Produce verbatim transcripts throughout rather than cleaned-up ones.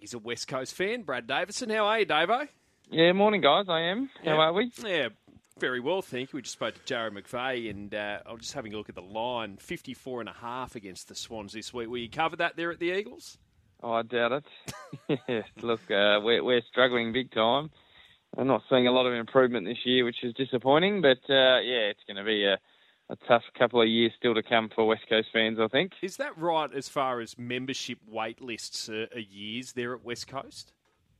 He's a West Coast fan, Brad Davison. How are you, Davo? Yeah, morning, guys. I am. How yeah. are we? Yeah, very well, thank you. We just spoke to Jared McVeigh, and uh, I was just having a look at the line, fifty-four and a half against the Swans this week. Will you cover that there at the Eagles? Oh, I doubt it. yeah, look, uh, we're, we're struggling big time. I'm not seeing a lot of improvement this year, which is disappointing. But, uh, yeah, it's going to be a, a tough couple of years still to come for West Coast fans, I think. Is that right as far as membership wait lists are, are years there at West Coast?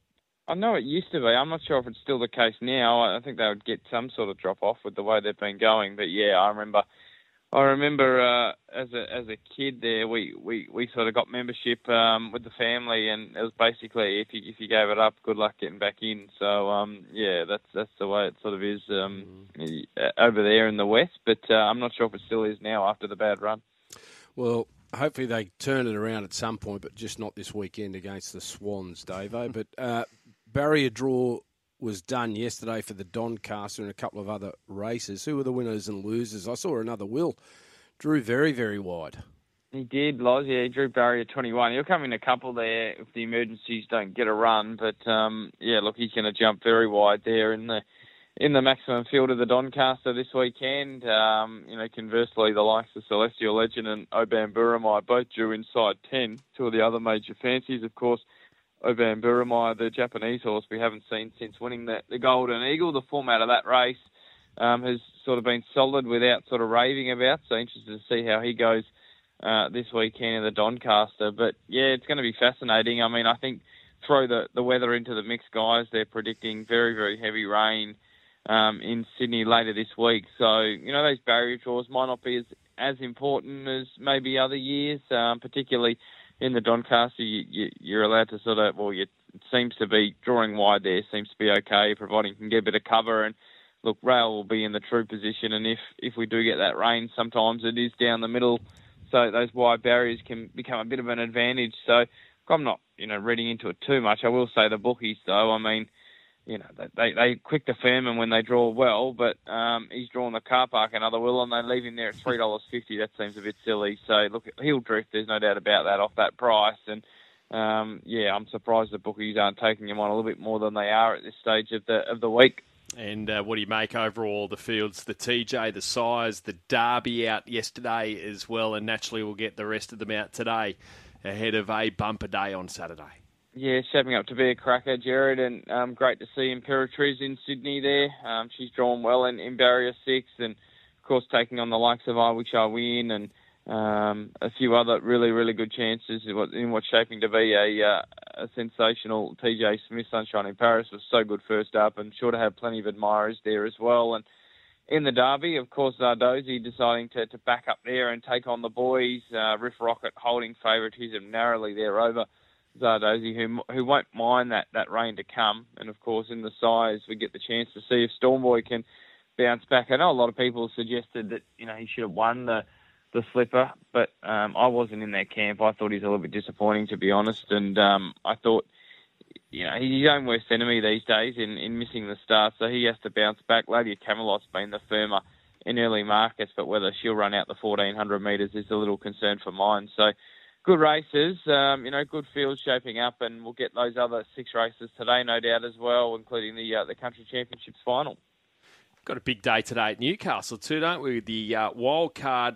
I know it used to be. I'm not sure if it's still the case now. I think they would get some sort of drop-off with the way they've been going. But, yeah, I remember... I remember uh, as a as a kid there, we, we, we sort of got membership um, with the family, and it was basically if you if you gave it up, good luck getting back in. So um, yeah, that's that's the way it sort of is um, mm. over there in the West. But uh, I'm not sure if it still is now after the bad run. Well, hopefully they turn it around at some point, but just not this weekend against the Swans, Davo. But uh, barrier draw was done yesterday for the Doncaster and a couple of other races. Who were the winners and losers? I saw another Will. Drew very, very wide. He did, Loz. Yeah, he drew barrier twenty-one. He'll come in a couple there if the emergencies don't get a run. But, um, yeah, look, he's going to jump very wide there in the in the maximum field of the Doncaster this weekend. Um, you know, conversely, the likes of Celestial Legend and Oban Buramai both drew inside ten. Two of the other major fancies, of course, Oban Buramai, the Japanese horse we haven't seen since winning the, the Golden Eagle. The format of that race um, has sort of been solid without sort of raving about, so interested to see how he goes uh, this weekend in the Doncaster. But, yeah, it's going to be fascinating. I mean, I think throw the, the weather into the mix, guys. They're predicting very, very heavy rain um, in Sydney later this week. So, you know, those barrier draws might not be as, as important as maybe other years, um, particularly in the Doncaster, you, you, you're allowed to sort of, well, you, it seems to be drawing wide there, seems to be okay, providing you can get a bit of cover. And look, rail will be in the true position. And if, if we do get that rain, sometimes it is down the middle. So those wide barriers can become a bit of an advantage. So I'm not, you know, reading into it too much. I will say the bookies, though, I mean, you know, they they quick to firm him when they draw well, but um, he's drawn the car park another will, and they leave him there at three dollars fifty. That seems a bit silly. So, look, he'll drift. There's no doubt about that off that price. And, um, yeah, I'm surprised the bookies aren't taking him on a little bit more than they are at this stage of the of the week. And uh, what do you make overall the fields? The T J, the size, the Derby out yesterday as well, and naturally we'll get the rest of them out today ahead of a bumper day on Saturday. Yeah, shaping up to be a cracker, Jared, and um, great to see Imperatriz in Sydney there. Um, she's drawn well in, in Barrier six, and, of course, taking on the likes of I Wish I Win and um, a few other really, really good chances in, what, in what's shaping to be a, uh, a sensational T J Smith. Sunshine in Paris was so good first up, and sure to have plenty of admirers there as well. And in the Derby, of course, Zardozi deciding to, to back up there and take on the boys. Uh, Riff Rocket holding favouritism narrowly there over Zardozi, who who won't mind that, that rain to come. And, of course, in the size, we get the chance to see if Stormboy can bounce back. I know a lot of people suggested that, you know, he should have won the, the slipper, but um, I wasn't in that camp. I thought he's a little bit disappointing, to be honest. And um, I thought, you know, he's his own worst enemy these days in, in missing the start, so he has to bounce back. Lady of Camelot's been the firmer in early markets, but whether she'll run out the fourteen hundred metres is a little concern for mine. So, good races, um, you know, good fields shaping up, and we'll get those other six races today, no doubt, as well, including the uh, the Country Championships final. Got a big day today at Newcastle too, don't we? The uh, wild card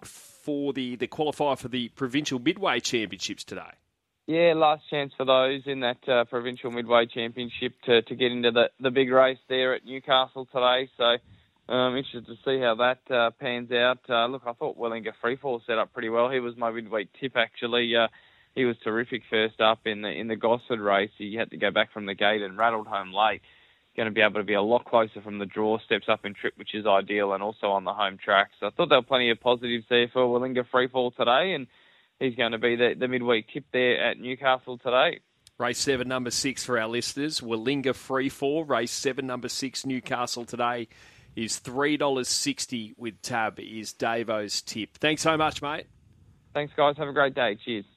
for the, the qualifier for the Provincial Midway Championships today. Yeah, last chance for those in that uh, Provincial Midway Championship to, to get into the, the big race there at Newcastle today. So I'm um, interested to see how that uh, pans out. Uh, look, I thought Wellinger Freefall set up pretty well. He was my midweek tip, actually. Uh, he was terrific first up in the in the Gosford race. He had to go back from the gate and rattled home late. Going to be able to be a lot closer from the draw, steps up in trip, which is ideal, and also on the home track. So I thought there were plenty of positives there for Wellinger Freefall today, and he's going to be the, the midweek tip there at Newcastle today. Race seven, number six for our listeners. Wellinger Freefall. Race seven, number six, Newcastle today is three dollars sixty with Tab is Davo's tip. Thanks so much, mate. Thanks, guys. Have a great day. Cheers.